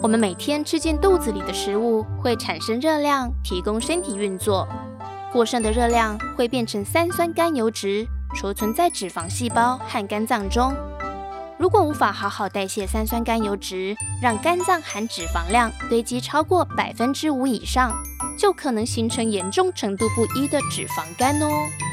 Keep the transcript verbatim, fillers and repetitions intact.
我们每天吃进肚子里的食物会产生热量，提供身体运作。过剩的热量会变成三酸甘油脂，储存在脂肪细胞和肝脏中。如果无法好好代谢三酸甘油脂，让肝脏含脂肪量堆积超过百分之五以上，就可能形成严重程度不一的脂肪肝哦。